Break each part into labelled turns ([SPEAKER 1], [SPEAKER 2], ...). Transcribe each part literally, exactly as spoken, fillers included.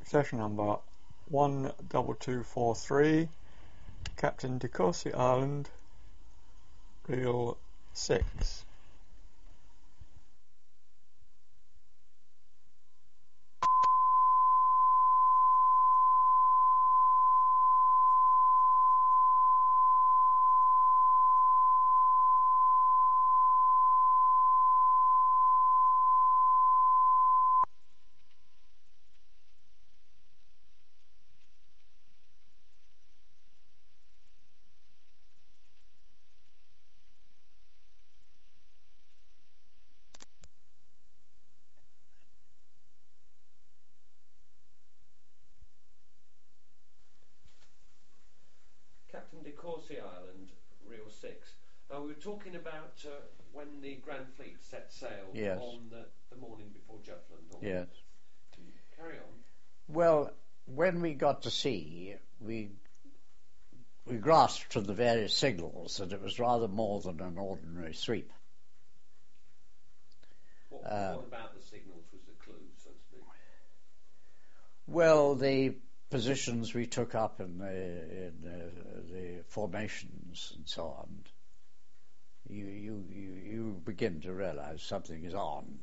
[SPEAKER 1] Session number one double two four three, Captain de Courcy Island, Reel six.
[SPEAKER 2] Captain de Courcy Island, Reel six. Now we were talking about uh, when the Grand Fleet set sail
[SPEAKER 3] yes.
[SPEAKER 2] on the, the morning before Jutland.
[SPEAKER 3] Yes.
[SPEAKER 2] Can you carry on?
[SPEAKER 3] Well, when we got to sea, we we grasped from the various signals that it was rather more than an ordinary sweep.
[SPEAKER 2] What,
[SPEAKER 3] Uh,
[SPEAKER 2] what about the signals was the clue, so to speak?
[SPEAKER 3] Well, the positions we took up in the, in the, the formations and so on, you, you, you, you begin to realize something is on.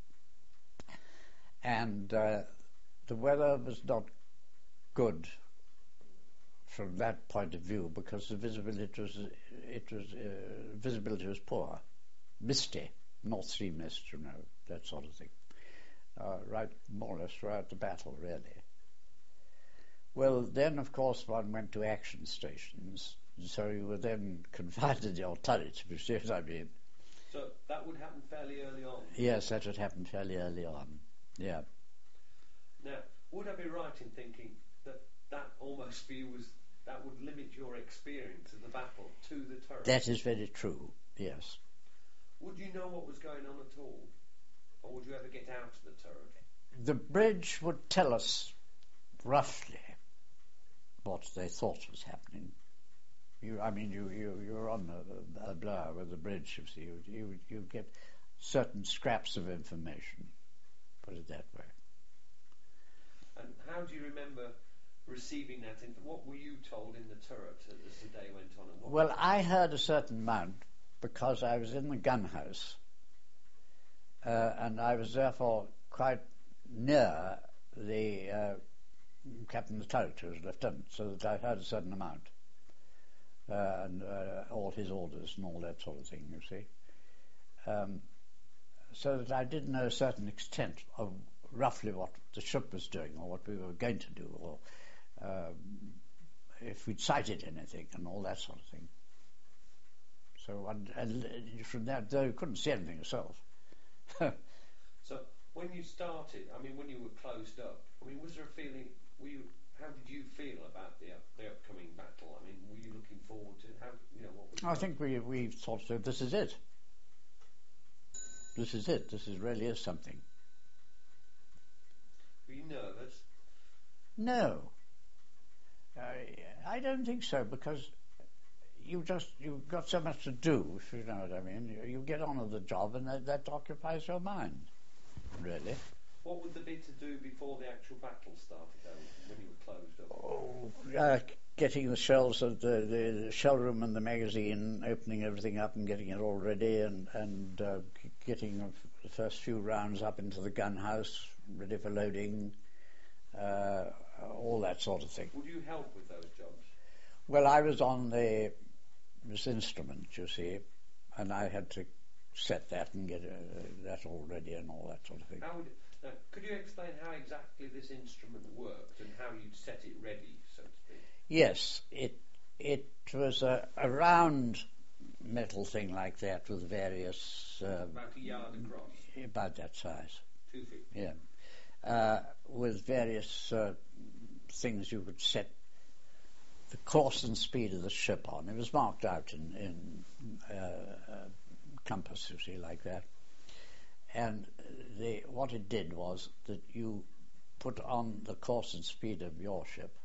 [SPEAKER 3] And uh, the weather was not good from that point of view because the visibility was, it was, uh, visibility was poor, misty, North Sea mist, you know, that sort of thing. Uh, right, more or less throughout the battle, really. Well, then, of course, one went to action stations, so you were then confined to your turret, if you see what I mean.
[SPEAKER 2] So that would happen fairly early on?
[SPEAKER 3] Yes, that would happen fairly early on, yeah.
[SPEAKER 2] Now, would I be right in thinking that that almost for you was, that would limit your experience of the battle to the turret?
[SPEAKER 3] That is very true, yes.
[SPEAKER 2] Would you know what was going on at all? Or would you ever get out of the turret?
[SPEAKER 3] The bridge would tell us roughly what they thought was happening. You, I mean, you, you, you're on a, a blower with the bridge, you see. You, you, you get certain scraps of information, put it that way.
[SPEAKER 2] And how do you remember receiving that? In, what were you told in the turret as the day went on? And what
[SPEAKER 3] Well, I heard a certain amount because I was in the gun house, uh, and I was therefore quite near the uh, captain of the turret, who was lieutenant, so that I heard a certain amount, uh, and uh, all his orders and all that sort of thing, you see. Um, so that I did know a certain extent of roughly what the ship was doing or what we were going to do, or um, if we'd sighted anything and all that sort of thing. So, and, and from that, though you couldn't see anything yourself.
[SPEAKER 2] So, when you started, I mean, when you were closed up, I mean, was there a feeling, were you, how did you feel about the, up, the upcoming battle? I mean, were you looking forward to, how, you know, what was
[SPEAKER 3] I think we, we thought, so, this is it. This is it. This is really is something.
[SPEAKER 2] Were you nervous?
[SPEAKER 3] No. I, I don't think so, because you just, you've got so much to do, if you know what I mean. You, you get on with the job and that, that occupies your mind, really.
[SPEAKER 2] What would there be to do before the actual battle started, though, when you were closed up?
[SPEAKER 3] Oh, uh, getting the shelves of the, the shell room and the magazine, opening everything up and getting it all ready, and, and uh, getting the first few rounds up into the gun house, ready for loading, uh, all that sort of thing.
[SPEAKER 2] Would you help with those jobs?
[SPEAKER 3] Well, I was on the this instrument, you see, and I had to set that and get uh, that all ready and all that sort of thing.
[SPEAKER 2] How would, now, could you explain how exactly this instrument worked and how you'd set it ready, so to speak?
[SPEAKER 3] Yes, it it was a, a round metal thing like that with various... Uh,
[SPEAKER 2] about a yard across?
[SPEAKER 3] About that size.
[SPEAKER 2] Two feet?
[SPEAKER 3] Yeah. Uh, with various uh, things you could set the course and speed of the ship on. It was marked out in, in uh, uh, compass, you see, like that. And the, what it did was that you put on the course and speed of your ship.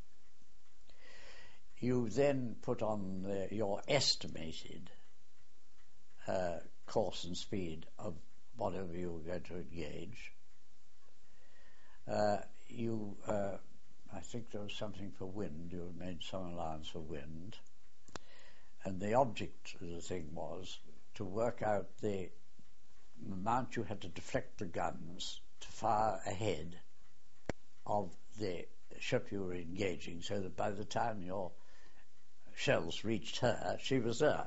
[SPEAKER 3] You then put on the, your estimated uh, course and speed of whatever you were going to engage. Uh, you uh, I think there was something for wind. You made some allowance for wind. And the object of the thing was to work out the amount you had to deflect the guns to fire ahead of the ship you were engaging, so that by the time your shells reached her, she was there.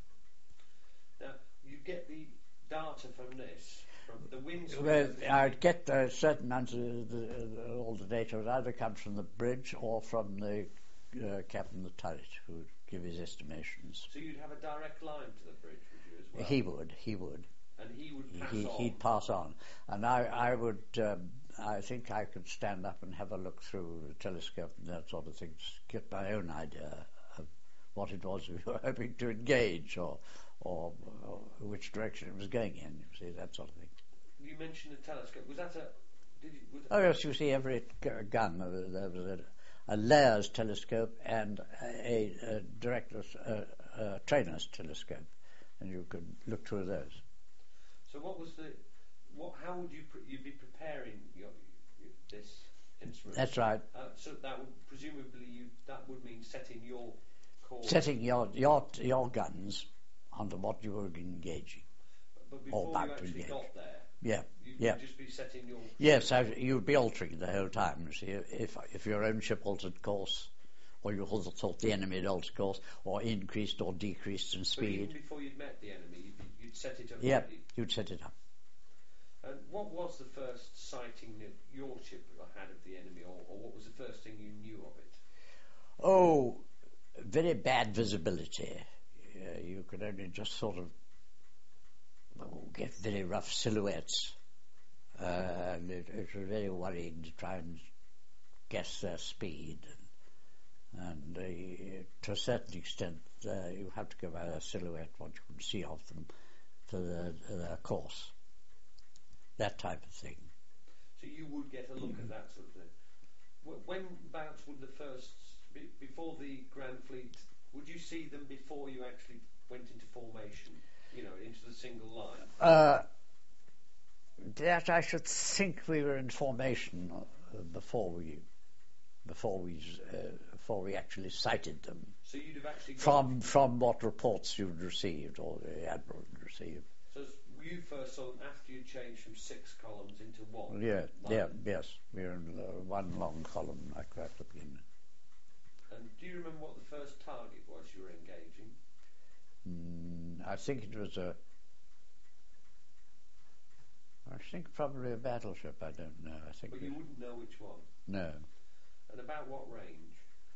[SPEAKER 2] Now, you get the data from this, from the wind speed.
[SPEAKER 3] Well, I'd get a certain amount of the, the, all the data would either come from the bridge or from the uh, captain of the turret, who would give his estimations.
[SPEAKER 2] So you'd have a direct line to the bridge, would you, as well?
[SPEAKER 3] He would, he would.
[SPEAKER 2] And he would pass
[SPEAKER 3] he,
[SPEAKER 2] on?
[SPEAKER 3] He'd pass on. And I, I would, um, I think I could stand up and have a look through the telescope and that sort of thing, to get my own idea of what it was we were hoping to engage, or, or, or which direction it was going in, you see, that sort of thing.
[SPEAKER 2] You mentioned the telescope. Was that a... Did you, was
[SPEAKER 3] Oh yes, you see, every g- gun, there was, there was a, a layer's telescope and a, a director's, uh, uh, trainer's telescope, and you could look through those.
[SPEAKER 2] So what was the... What? How would you pre- you'd be preparing your, your, this instrument?
[SPEAKER 3] That's right.
[SPEAKER 2] Uh, so that would presumably you that would mean setting your course.
[SPEAKER 3] Setting your your your guns onto what you were engaging.
[SPEAKER 2] But before
[SPEAKER 3] or
[SPEAKER 2] you
[SPEAKER 3] back to
[SPEAKER 2] actually
[SPEAKER 3] engage.
[SPEAKER 2] got there,
[SPEAKER 3] Yeah,
[SPEAKER 2] you'd
[SPEAKER 3] yeah.
[SPEAKER 2] just be setting your.
[SPEAKER 3] Yes, I, you'd be altering the whole time. You see, if if your own ship altered course, or you thought the enemy had altered course, or increased or decreased in
[SPEAKER 2] But
[SPEAKER 3] speed.
[SPEAKER 2] even before you'd met the enemy, you'd, be, you'd set it up.
[SPEAKER 3] Yeah,
[SPEAKER 2] ready.
[SPEAKER 3] you'd set it up.
[SPEAKER 2] And what was the first sighting that your ship had of the enemy, or, or what was the first thing you knew of it?
[SPEAKER 3] Oh, very bad visibility. Uh, you could only just sort of well, get very rough silhouettes. Uh, and it, it was very worrying to try and guess their speed. And, and uh, to a certain extent, uh, you have to go by their silhouette, what you can see of them, for the, their course. That type of thing.
[SPEAKER 2] So you would get a look mm. at that sort of thing. Wh- When bouts would the first, be- before the Grand Fleet, would you see them before you actually went into formation, you know, into the single line?
[SPEAKER 3] Uh, that I should think we were in formation uh, before we, before we, uh, before we actually sighted them.
[SPEAKER 2] So you'd have actually
[SPEAKER 3] from from what reports you'd received or the admiral had received.
[SPEAKER 2] So you first saw them after you changed from six columns into one.
[SPEAKER 3] Yeah,
[SPEAKER 2] line.
[SPEAKER 3] yeah, yes. We were in uh, one long column like that at the beginning.
[SPEAKER 2] And do you remember what the first target was you were engaging?
[SPEAKER 3] Mm, I think it was a. I think probably a battleship. I don't know. I think.
[SPEAKER 2] But you wouldn't know which one.
[SPEAKER 3] No.
[SPEAKER 2] And about what range?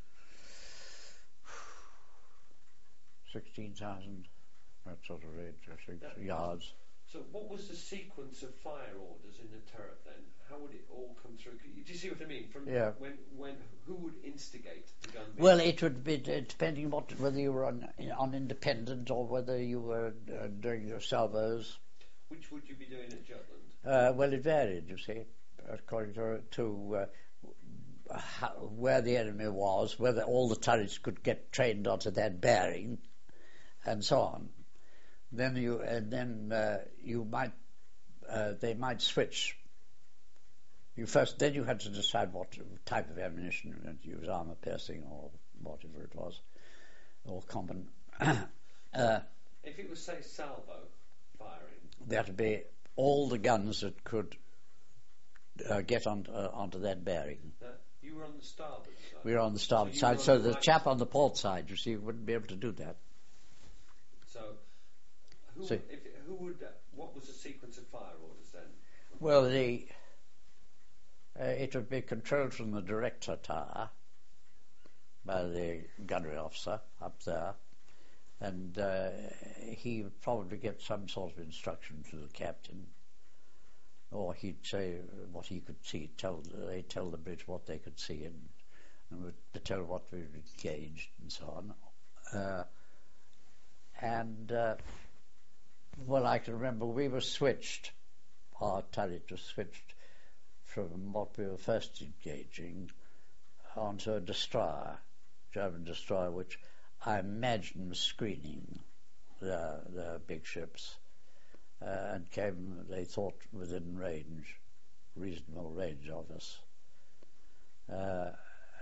[SPEAKER 3] Sixteen thousand. That sort of range, I think,
[SPEAKER 2] That
[SPEAKER 3] yards.
[SPEAKER 2] So what was the sequence of fire orders in the turret then? How would it all come through? Do you see what I mean? From
[SPEAKER 3] yeah.
[SPEAKER 2] when, when, who would instigate the gun?
[SPEAKER 3] Well, it would be uh, depending what whether you were on, on independent or whether you were uh, doing your salvos.
[SPEAKER 2] Which would you be doing at Jutland?
[SPEAKER 3] Uh, well, it varied, you see, according to, to uh, how, where the enemy was, whether all the turrets could get trained onto that bearing, and so on. Then you and then uh, you might uh, they might switch. You first then you had to decide what type of ammunition you were to use, armor piercing or whatever it was, or common. uh,
[SPEAKER 2] if it was say salvo firing,
[SPEAKER 3] that would be all the guns that could uh, get on, uh, onto that bearing.
[SPEAKER 2] Uh, you were on the starboard side.
[SPEAKER 3] We were on the starboard
[SPEAKER 2] so
[SPEAKER 3] side, so the,
[SPEAKER 2] the right
[SPEAKER 3] chap on the port side, you see, wouldn't be able to do that.
[SPEAKER 2] So, who,
[SPEAKER 3] So-
[SPEAKER 2] if, who would? Uh, what was the sequence of fire orders then?
[SPEAKER 3] Well, the uh, it would be controlled from the director tower by the gunnery officer up there, and uh, he would probably get some sort of instruction to the captain, or he'd say what he could see. Tell they tell the bridge what they could see, and, and would tell what we were engaged and so on. Uh, and uh, well, I can remember we were switched. Our turret was switched from what we were first engaging onto a destroyer, German destroyer, which I imagine was screening the, the big ships, uh, and came, they thought, within range, reasonable range of us. Uh,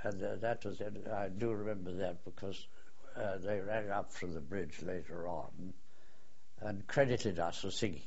[SPEAKER 3] and uh, that was it. I do remember that because uh, they rang up from the bridge later on and credited us for singing.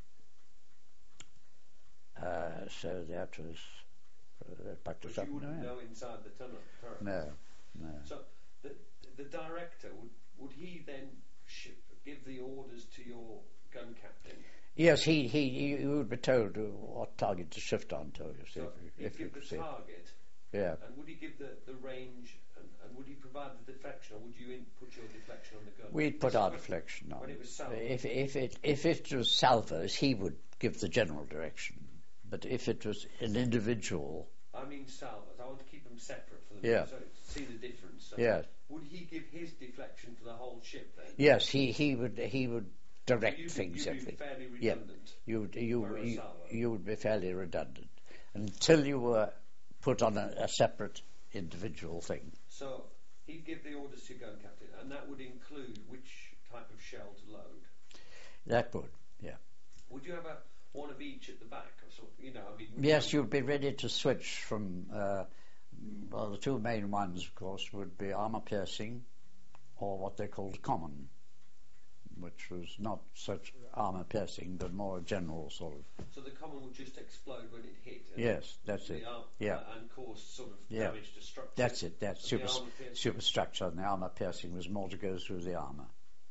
[SPEAKER 3] Uh, so that was uh, that backed us
[SPEAKER 2] But
[SPEAKER 3] up.
[SPEAKER 2] you wouldn't
[SPEAKER 3] No,
[SPEAKER 2] know inside the tunnel. turret.
[SPEAKER 3] no, no.
[SPEAKER 2] So the the director would would he then sh- give the orders to your gun captain?
[SPEAKER 3] Yes, he, he he would be told what target to shift onto. You see,
[SPEAKER 2] So
[SPEAKER 3] if,
[SPEAKER 2] he'd
[SPEAKER 3] if
[SPEAKER 2] give
[SPEAKER 3] you
[SPEAKER 2] the
[SPEAKER 3] see.
[SPEAKER 2] target,
[SPEAKER 3] Yeah.
[SPEAKER 2] and would he give the, the range, and, and would he provide the deflection, or would you in, put your deflection on the gun?
[SPEAKER 3] We'd put
[SPEAKER 2] This is
[SPEAKER 3] our
[SPEAKER 2] when-
[SPEAKER 3] deflection on.
[SPEAKER 2] when it was salvo.
[SPEAKER 3] If if it if it was salvos, he would give the general direction. But if it was an individual,
[SPEAKER 2] I mean salvos. I want to keep them separate for the
[SPEAKER 3] Yeah.
[SPEAKER 2] so see the difference. So
[SPEAKER 3] yeah,
[SPEAKER 2] would he give his deflection for the whole ship then?
[SPEAKER 3] yes, he, he would he would direct
[SPEAKER 2] you'd,
[SPEAKER 3] things.
[SPEAKER 2] You'd
[SPEAKER 3] I
[SPEAKER 2] be
[SPEAKER 3] think.
[SPEAKER 2] fairly
[SPEAKER 3] Yeah.
[SPEAKER 2] redundant.
[SPEAKER 3] You would you
[SPEAKER 2] for a
[SPEAKER 3] you,
[SPEAKER 2] salvo.
[SPEAKER 3] you would be fairly redundant until you were put on a, a separate individual thing.
[SPEAKER 2] So he'd give the orders to your gun captain, and that would include which type of shell to load.
[SPEAKER 3] That would, yeah.
[SPEAKER 2] Would you have a one of each at the back, or sort? You know, I mean. would
[SPEAKER 3] Yes,
[SPEAKER 2] you
[SPEAKER 3] you'd be ready to switch from. Uh, well, the two main ones, of course, would be armor piercing, or what they called common, which was not such armor piercing, but more a general sort of.
[SPEAKER 2] So the common would just explode when it hit. And
[SPEAKER 3] Yes, that's
[SPEAKER 2] the
[SPEAKER 3] it.
[SPEAKER 2] ar-
[SPEAKER 3] Yeah.
[SPEAKER 2] uh, and cause sort of
[SPEAKER 3] Yeah.
[SPEAKER 2] damage to structure.
[SPEAKER 3] That's it. That's
[SPEAKER 2] So
[SPEAKER 3] super,
[SPEAKER 2] the armour piercing-
[SPEAKER 3] superstructure, and the armor piercing was more to go through the armor.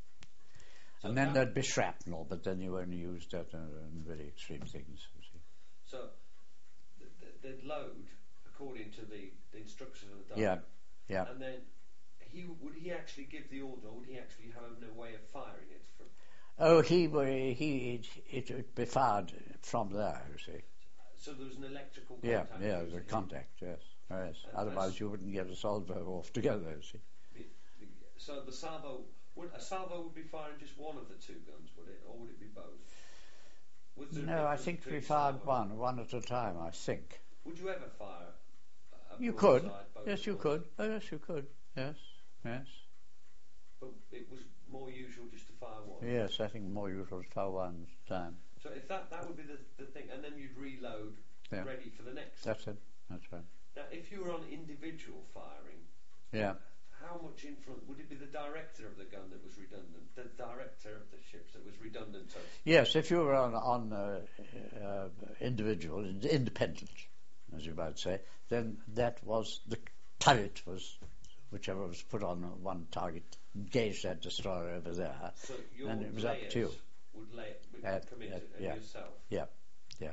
[SPEAKER 2] So
[SPEAKER 3] And then
[SPEAKER 2] that-
[SPEAKER 3] there'd be shrapnel, but then you only used that in, in very extreme things. You see.
[SPEAKER 2] So th- th- they'd load according to the, the instructions of the
[SPEAKER 3] Yeah,
[SPEAKER 2] diver.
[SPEAKER 3] yeah.
[SPEAKER 2] And then he would he actually give the order, or would he actually have no way of firing it from?
[SPEAKER 3] Oh, he wa- he it, it would be fired from there. You see.
[SPEAKER 2] So there was an electrical
[SPEAKER 3] Yeah,
[SPEAKER 2] contact.
[SPEAKER 3] yeah,
[SPEAKER 2] used
[SPEAKER 3] the
[SPEAKER 2] in-
[SPEAKER 3] contact. Yes, yes.
[SPEAKER 2] And
[SPEAKER 3] Otherwise,
[SPEAKER 2] that's-
[SPEAKER 3] you wouldn't get a salvo off together. You see.
[SPEAKER 2] the- the- So the salvo would a salvo would be firing just one of the two guns, would it, or would it be both? Was there a
[SPEAKER 3] No, I
[SPEAKER 2] difference
[SPEAKER 3] think we
[SPEAKER 2] between
[SPEAKER 3] fired
[SPEAKER 2] salvo-
[SPEAKER 3] one, one at a time. I think.
[SPEAKER 2] Would you ever fire? A
[SPEAKER 3] You could.
[SPEAKER 2] broadside both
[SPEAKER 3] Yes, you
[SPEAKER 2] at
[SPEAKER 3] could.
[SPEAKER 2] once?
[SPEAKER 3] Oh, yes, you could. Yes, yes,
[SPEAKER 2] But it was more usual just to fire one.
[SPEAKER 3] yes. I think more usual to fire one at a time.
[SPEAKER 2] So if that that would be the, the thing, and then you'd reload,
[SPEAKER 3] Yeah.
[SPEAKER 2] ready for the next.
[SPEAKER 3] That's it. That's right.
[SPEAKER 2] Now, if you were on individual firing,
[SPEAKER 3] Yeah.
[SPEAKER 2] how much influence would it be the director of the gun that was redundant, the director of the ships that was redundant? So
[SPEAKER 3] Yes, if you were on on uh, uh, individual, independent, as you might say, then that was the turret was whichever was put on one target, engaged that destroyer over there,
[SPEAKER 2] so your
[SPEAKER 3] and it was
[SPEAKER 2] layers
[SPEAKER 3] up to you.
[SPEAKER 2] would lay would
[SPEAKER 3] Uh,
[SPEAKER 2] come into
[SPEAKER 3] uh,
[SPEAKER 2] it, and
[SPEAKER 3] yeah.
[SPEAKER 2] yourself.
[SPEAKER 3] Yeah, yeah.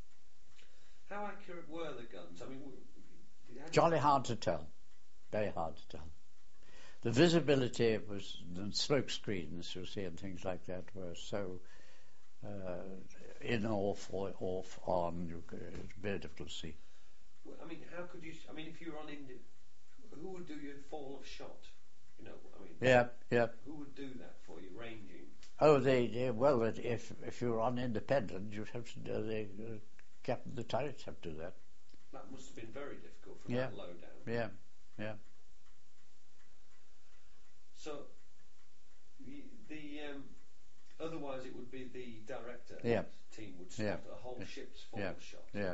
[SPEAKER 2] How accurate were the guns? I mean, w- w- had you-
[SPEAKER 3] Jolly hard to tell, very hard to tell. The visibility was the smoke screens, you see, and things like that were so uh, in off or off on. You could, it's very difficult to see.
[SPEAKER 2] w- I mean, how could you? I mean, if you were on indi- who would do your fall of shot? You know, I mean,
[SPEAKER 3] Yeah, yeah.
[SPEAKER 2] who would do that for you, ranging?
[SPEAKER 3] Oh, they, they well, it- if if you were on independent, you'd have to do the uh, captain the turrets have to do that.
[SPEAKER 2] That must have been very difficult from
[SPEAKER 3] Yeah.
[SPEAKER 2] that low down.
[SPEAKER 3] Yeah, yeah.
[SPEAKER 2] So the, the um, otherwise it would be the director
[SPEAKER 3] Yeah.
[SPEAKER 2] team would spot
[SPEAKER 3] Yeah.
[SPEAKER 2] a whole
[SPEAKER 3] Yeah.
[SPEAKER 2] ship's fall
[SPEAKER 3] Yeah.
[SPEAKER 2] shot.
[SPEAKER 3] Yeah.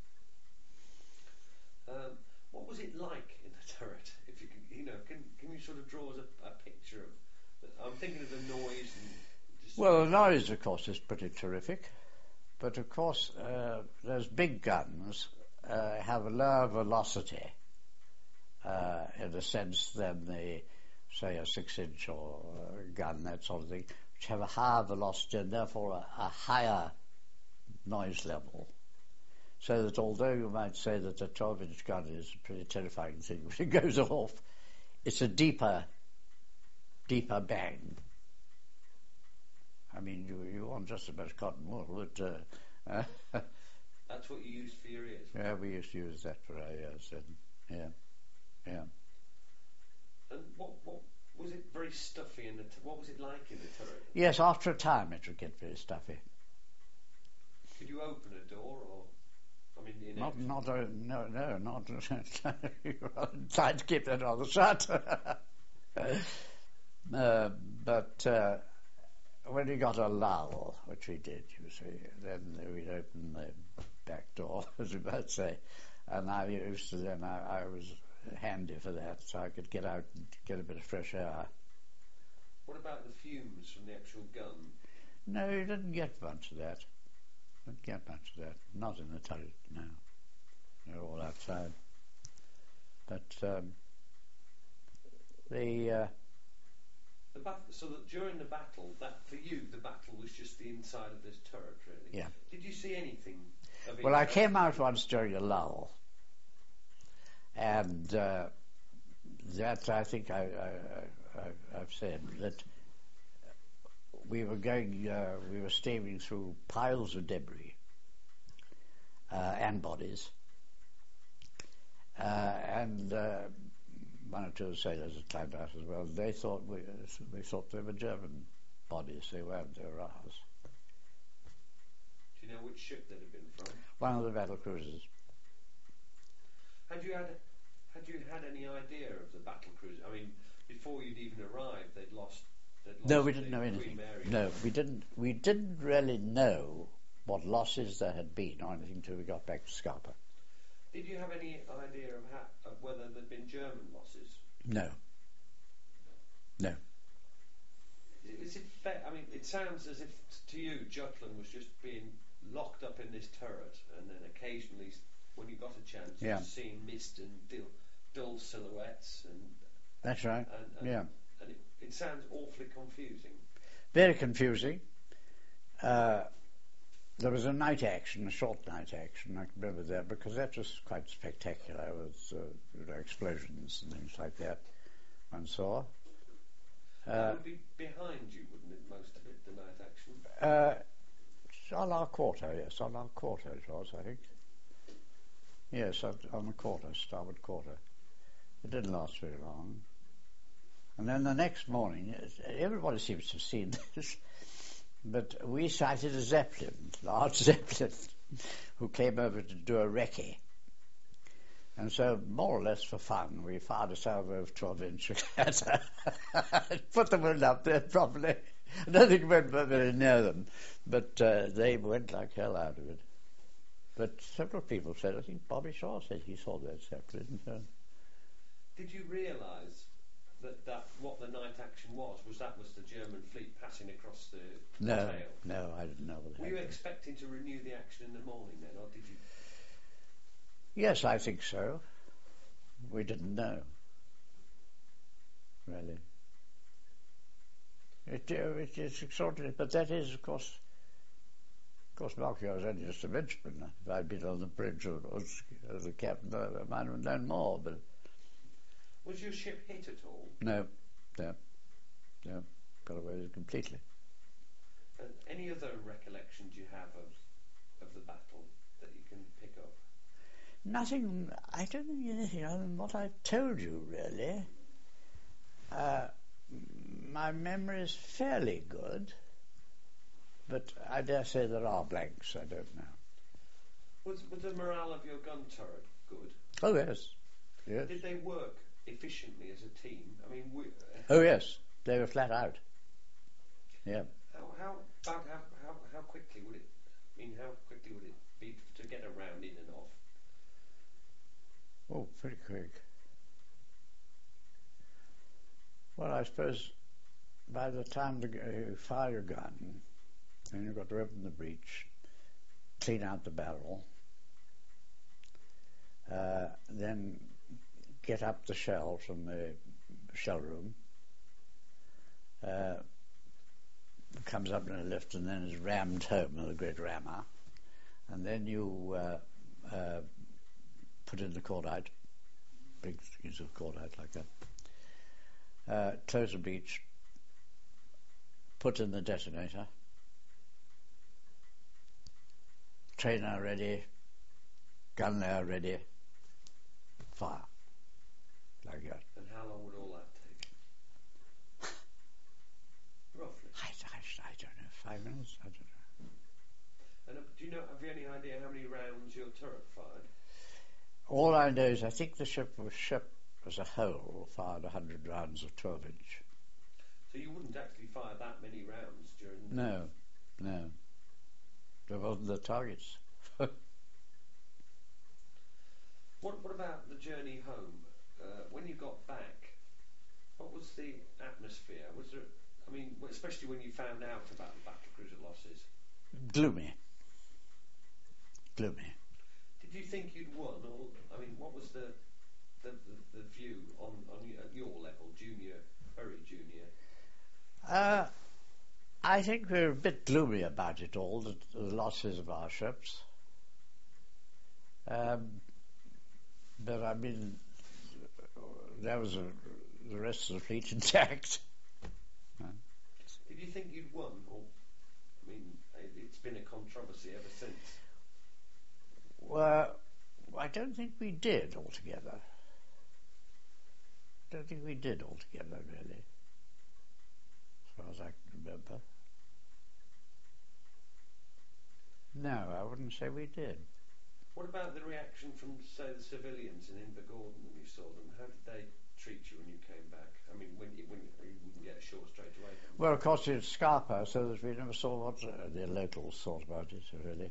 [SPEAKER 2] Um, what was it like in the turret? If you can, you know, can can you sort of draw us a, a picture of? I'm thinking of the noise and. Just
[SPEAKER 3] Well, the noise, of course, is pretty terrific, but of course, uh, those big guns uh, have a lower velocity, uh, in a sense, than the, say, a six-inch or a gun, that sort of thing, which have a higher velocity and therefore a, a higher noise level. So that although you might say that a twelve-inch gun is a pretty terrifying thing when it goes off, it's a deeper, deeper bang. I mean, you you want just about cotton wool, but uh, uh,
[SPEAKER 2] That's what you use for your ears.
[SPEAKER 3] yeah, we used to use that for our ears, and yeah, yeah.
[SPEAKER 2] And what what was it very stuffy in the? T- what was it like in the turret?
[SPEAKER 3] Yes, after a time it would get very stuffy.
[SPEAKER 2] Could you open a door or? I mean, in
[SPEAKER 3] Not,
[SPEAKER 2] action?
[SPEAKER 3] not, uh, no, no, not. Trying to keep that rather shut. uh, but uh, when we got a lull, which we did, you see, then we'd open the back door, as you might say, and I used to then. I, I was handy for that, so I could get out and get a bit of fresh air.
[SPEAKER 2] What about the fumes from the actual gun?
[SPEAKER 3] No, you didn't get much of that. Didn't get much of that. Not in the turret, no. They're all outside. But um, the uh,
[SPEAKER 2] the bat- so that during the battle, that for you, the battle was just the inside of this turret, really.
[SPEAKER 3] Yeah.
[SPEAKER 2] Did you see anything of
[SPEAKER 3] well, I
[SPEAKER 2] interest?
[SPEAKER 3] came out once during a lull, and uh, that I think I, I, I, I've said that we were going, uh, we were steaming through piles of debris uh, and bodies, uh, and uh, one or two sailors had climbed out as well. They thought we, we thought they were German bodies. They weren't. They were ours.
[SPEAKER 2] Do you know which ship they'd have been from?
[SPEAKER 3] One of the battle cruisers.
[SPEAKER 2] Had you had had you had any idea of the battle cruiser? I mean, before you'd even arrived, they'd lost. They'd lost
[SPEAKER 3] No, we didn't
[SPEAKER 2] the
[SPEAKER 3] know
[SPEAKER 2] Queen
[SPEAKER 3] anything.
[SPEAKER 2] Mary.
[SPEAKER 3] No, we didn't. We didn't really know what losses there had been or anything until we got back to Scapa.
[SPEAKER 2] Did you have any idea of, how, of whether there'd been German losses?
[SPEAKER 3] No. No.
[SPEAKER 2] Is it fair? I mean, it sounds as if to you Jutland was just being locked up in this turret, and then occasionally, when you got a chance,
[SPEAKER 3] Yeah.
[SPEAKER 2] just seeing mist and dull, dull silhouettes, and
[SPEAKER 3] That's right.
[SPEAKER 2] and, and,
[SPEAKER 3] Yeah.
[SPEAKER 2] and it, it sounds awfully confusing.
[SPEAKER 3] Very confusing. Uh, there was a night action, a short night action. I can remember that because that was quite spectacular with uh, you know, explosions and things like that. One saw.
[SPEAKER 2] That
[SPEAKER 3] Uh,
[SPEAKER 2] would be behind you, wouldn't it? Most of it, the night action.
[SPEAKER 3] uh, it's on our quarter, yes, on our quarter it was, I think. Yes, on, on the quarter, starboard quarter. It didn't last very long. And then the next morning, everybody seems to have seen this, but we sighted a Zeppelin, large Zeppelin, who came over to do a recce. And so, more or less for fun, we fired a salvo of twelve inch at her. Put the wind up there properly. I don't think we went very near them, but uh, they went like hell out of it. But several people said, I think Bobby Shaw said he saw that Zeppelin. So.
[SPEAKER 2] Did you realise that, that what the night action was, was that was the German fleet passing across the
[SPEAKER 3] No,
[SPEAKER 2] tail?
[SPEAKER 3] no, I didn't know what
[SPEAKER 2] Were you
[SPEAKER 3] happened.
[SPEAKER 2] expecting to renew the action in the morning then, or did you?
[SPEAKER 3] Yes, I think so. We didn't know. Really. It, uh, it is extraordinary, but that is, of course, of course, Melchior was only just a midshipman. If I'd been on the bridge or, or as a captain, I might have known more, but
[SPEAKER 2] Was your ship hit at all?
[SPEAKER 3] no, no, no, got away with it completely.
[SPEAKER 2] And any other recollections you have of of the battle that you can pick up?
[SPEAKER 3] Nothing, I don't think anything other than what I told you, really. Uh, my memory is fairly good, but I dare say there are blanks, I don't know.
[SPEAKER 2] Was, was the morale of your gun turret good?
[SPEAKER 3] Oh, yes, yes.
[SPEAKER 2] Did they work efficiently as a team? I mean, we,
[SPEAKER 3] Oh, yes, they were flat out. Yeah.
[SPEAKER 2] how, how, about how, how, how quickly would it, I mean, how quickly would it be to get around in and off?
[SPEAKER 3] Oh, pretty quick. Well, I suppose by the time the, you fire your gun, then you've got to open the breech, clean out the barrel, uh, then get up the shell from the shell room, uh, comes up in a lift and then is rammed home with a great rammer, and then you uh, uh, put in the cordite, big piece of cordite like that, uh, close the breech, put in the detonator, trainer ready, gun layer ready, fire. Like that.
[SPEAKER 2] And how long would all that take? Roughly.
[SPEAKER 3] I, I, I don't know, five minutes? I don't know.
[SPEAKER 2] And uh, do you know, have you any idea how many rounds your turret fired?
[SPEAKER 3] All I know is I think the ship was ship as a whole fired one hundred rounds of twelve inch.
[SPEAKER 2] So you wouldn't actually fire that many rounds during the
[SPEAKER 3] No, no. There wasn't the targets.
[SPEAKER 2] What, what about the journey home? uh, when you got back, what was the atmosphere? Was there, I mean, especially when you found out about the battle cruiser losses?
[SPEAKER 3] Gloomy. Gloomy.
[SPEAKER 2] Did you think you'd won, or I mean, what was the the, the, the view on, on y- at your level, junior, very junior?
[SPEAKER 3] Uh, I think we're a bit gloomy about it all, the, the losses of our ships. Um, but I mean, there was a, the rest of the fleet intact.
[SPEAKER 2] Did you think you'd won, or I mean, it, it's been a controversy ever since.
[SPEAKER 3] Well, I don't think we did altogether. I don't think we did altogether, really, as far as I can remember. No, I wouldn't say we did.
[SPEAKER 2] What about the reaction from, say, the civilians in Invergordon when you saw them? How did they treat you when you came back? I mean, when you, when you, you wouldn't get ashore straight away.
[SPEAKER 3] Well, of course, it's Scapa, so that we never saw what uh, the locals thought about it, really.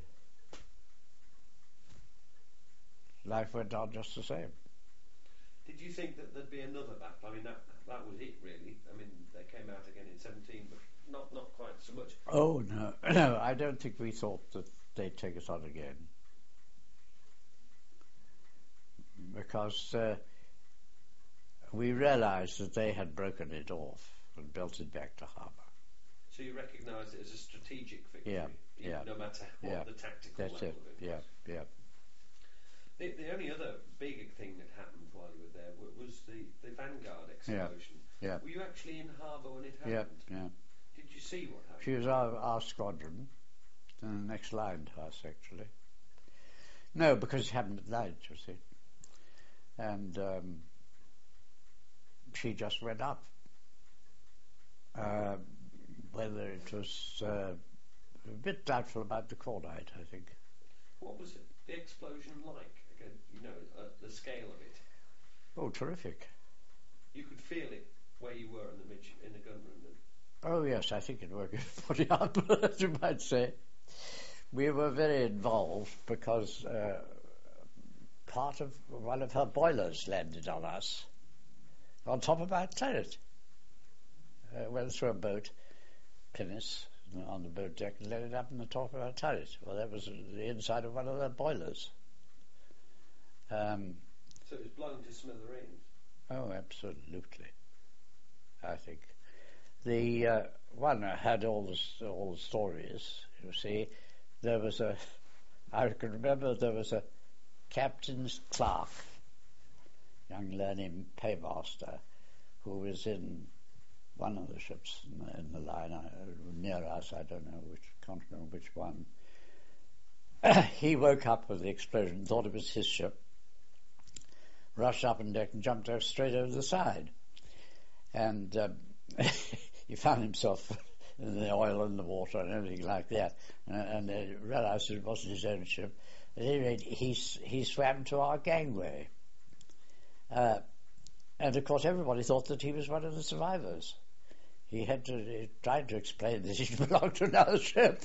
[SPEAKER 3] Life went on just the same.
[SPEAKER 2] Did you think that there'd be another battle? I mean, that that was it, really. I mean, they came out again in seventeen, but not, not quite so much.
[SPEAKER 3] Oh, no, no, I don't think we thought that they'd take us on again. Because uh, we realised that they had broken it off and built it back to harbour.
[SPEAKER 2] So you recognised it as a strategic victory,
[SPEAKER 3] Yeah,
[SPEAKER 2] even
[SPEAKER 3] yeah.
[SPEAKER 2] no matter what
[SPEAKER 3] Yeah.
[SPEAKER 2] the tactical
[SPEAKER 3] That's
[SPEAKER 2] level
[SPEAKER 3] it,
[SPEAKER 2] of it
[SPEAKER 3] yeah,
[SPEAKER 2] was.
[SPEAKER 3] yeah.
[SPEAKER 2] The, the only other big thing that happened while you were there wa- was the, the Vanguard explosion.
[SPEAKER 3] Yeah.
[SPEAKER 2] Were you actually in harbour when it
[SPEAKER 3] Yeah,
[SPEAKER 2] happened?
[SPEAKER 3] yeah.
[SPEAKER 2] Did you see what happened?
[SPEAKER 3] She was our, our squadron, and the next line to us, actually. No, because it happened at night, you see. And um, she just went up. Uh, whether it was uh, a bit doubtful about the cordite, I think.
[SPEAKER 2] What was it, the explosion like? Again, you know, uh, the scale of it.
[SPEAKER 3] Oh, terrific.
[SPEAKER 2] You could feel it where you were in the mid in the gun room. Then.
[SPEAKER 3] Oh, yes, I think it worked pretty hard, as you might say. We were very involved because uh, part of one of her boilers landed on us, on top of our turret. Uh, went through a boat, pinnace, on the boat deck, and landed up on the top of our turret. Well, that was the inside of one of their boilers. Um,
[SPEAKER 2] So it was blown to smithereens.
[SPEAKER 3] oh, absolutely, I think. The uh, one had all the, all the stories, you see. There was a, I can remember there was a captain's clerk, young learning paymaster, who was in one of the ships in the, in the line, uh, near us, I don't know which, can't remember which one. He woke up with the explosion, thought it was his ship, rushed up on deck and jumped out straight over the side. And um, he found himself in the oil and the water and everything like that, and, and uh, realised it wasn't his own ship. At any rate, he, he swam to our gangway. Uh, and of course everybody thought that he was one of the survivors. He had to he tried to explain that he belonged to another ship.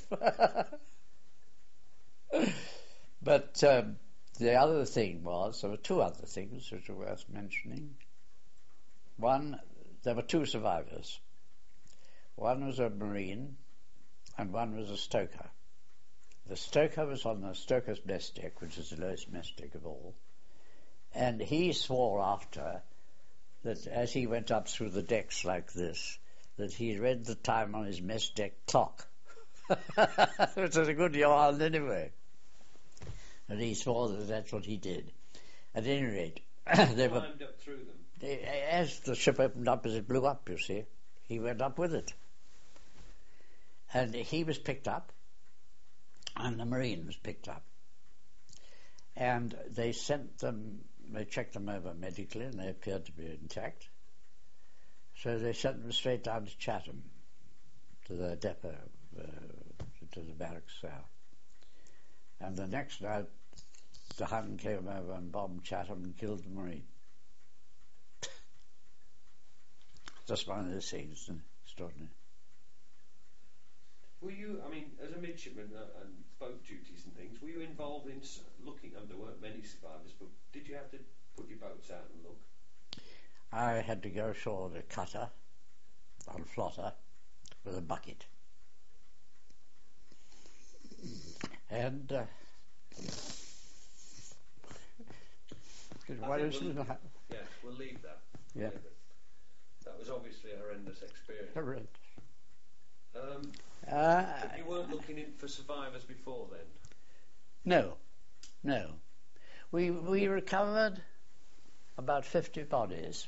[SPEAKER 3] But um, the other thing was, there were two other things which are worth mentioning. One, there were two survivors. One was a Marine and one was a stoker. The stoker was on the stoker's mess deck, which is the lowest mess deck of all, and he swore after that as he went up through the decks like this, that he read the time on his mess deck clock. Which is a good yarn anyway. And he swore that that's what he did. At any rate, they were
[SPEAKER 2] Climbed up through them.
[SPEAKER 3] they, as the ship opened up, as it blew up, you see, he went up with it. And he was picked up, and the Marine was picked up. And they sent them, they checked them over medically, and they appeared to be intact. So they sent them straight down to Chatham, to the depot, uh, to the barracks there. And the next night, the Hun came over and bombed Chatham and killed the Marine. Just one of those things, isn't it? Extraordinary.
[SPEAKER 2] Were you, I mean, as a midshipman uh, and boat duties and things, were you involved in s- looking, and there weren't many survivors, but did you have to put your boats out and look?
[SPEAKER 3] I had to go ashore with a cutter on Flotter with a bucket. And uh, what
[SPEAKER 2] think
[SPEAKER 3] is
[SPEAKER 2] we'll,
[SPEAKER 3] it?
[SPEAKER 2] yes, we'll leave that.
[SPEAKER 3] Yeah.
[SPEAKER 2] Leave it. That was obviously a horrendous experience.
[SPEAKER 3] Horrendous.
[SPEAKER 2] Um,
[SPEAKER 3] Uh,
[SPEAKER 2] but you weren't looking in for survivors before then?
[SPEAKER 3] no, no. We we recovered about fifty bodies,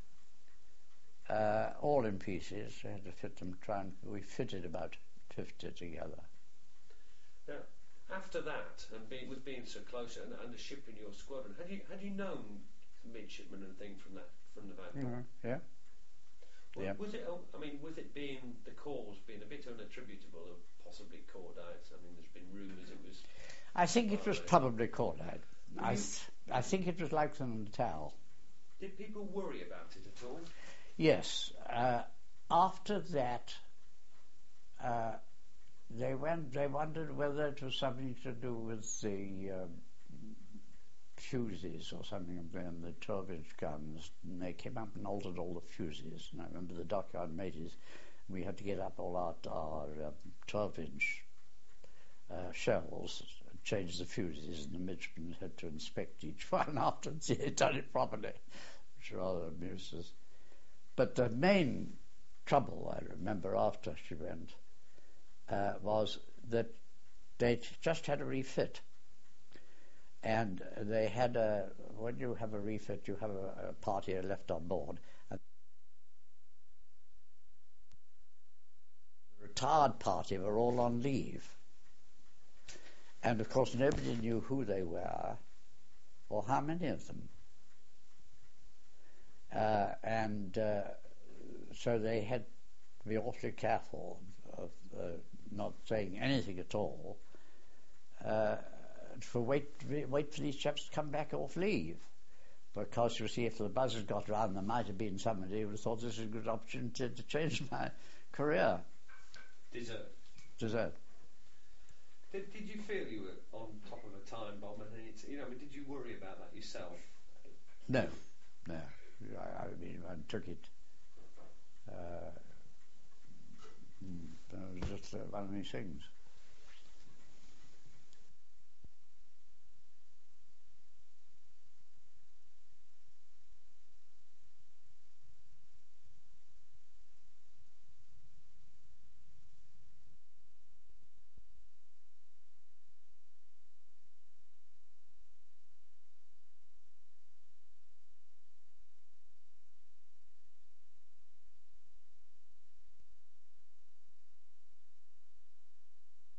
[SPEAKER 3] uh, all in pieces. We had to fit them. Try and we fitted about fifty together.
[SPEAKER 2] Now, after that, and being, with being so close and, and the ship in your squadron, had you had you known midshipmen and things from that from the Vanguard?
[SPEAKER 3] Mm-hmm. Yeah.
[SPEAKER 2] Well,
[SPEAKER 3] Yeah.
[SPEAKER 2] Was it? I mean, with it being the cause being a bit unattributable of possibly cordite. I mean, there's been rumours it was.
[SPEAKER 3] I think it was
[SPEAKER 2] uh,
[SPEAKER 3] probably cordite. I
[SPEAKER 2] you-
[SPEAKER 3] th- I think it was like the Natal.
[SPEAKER 2] Did people worry about it at all?
[SPEAKER 3] Yes. Uh, after that, uh, they went. They wondered whether it was something to do with the um, fuses or something, and the twelve-inch guns. And they came up and altered all the fuses. And I remember the dockyard mateys. We had to get up all our our um, twelve-inch uh, shells, change the fuses, and the midshipmen had to inspect each one after and see they'd done it properly, which rather amused us. But the main trouble, I remember, after she went, uh, was that they just had a refit. And they had a, when you have a refit, you have a, a party left on board. And the retired party were all on leave. And of course nobody knew who they were or how many of them. Uh, and uh, so they had to be awfully careful of uh, not saying anything at all, uh, for wait wait for these chaps to come back off leave. Because you see, if the buzz had got round, there might have been somebody who would have thought this is a good opportunity to change my career.
[SPEAKER 2] Desert.
[SPEAKER 3] Desert.
[SPEAKER 2] Did, did you feel you were on top of a time bomb? And it's, you know, I mean, did you worry about that yourself?
[SPEAKER 3] No, no. I, I mean, I took it. Uh, mm, it was just uh, one of these things.